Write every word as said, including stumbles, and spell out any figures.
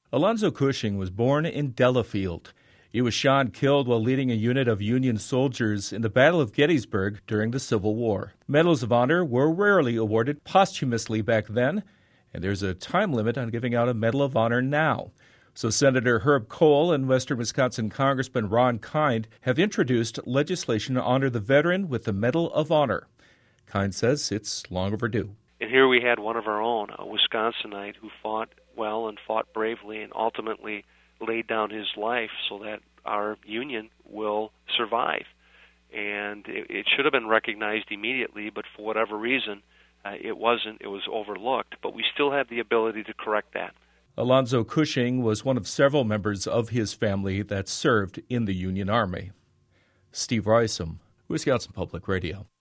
Alonzo Cushing was born in Delafield. He was shot and killed while leading a unit of Union soldiers in the Battle of Gettysburg during the Civil War. Medals of Honor were rarely awarded posthumously back then, and there's a time limit on giving out a Medal of Honor now. So Senator Herb Kohl and Western Wisconsin Congressman Ron Kind have introduced legislation to honor the veteran with the Medal of Honor. Kind says it's long overdue. And here we had one of our own, a Wisconsinite, who fought well and fought bravely and ultimately laid down his life so that our union will survive. And it, it should have been recognized immediately, but for whatever reason, uh, it wasn't. It was overlooked. But we still have the ability to correct that. Alonzo Cushing was one of several members of his family that served in the Union Army. Steve Rysam, Wisconsin Public Radio.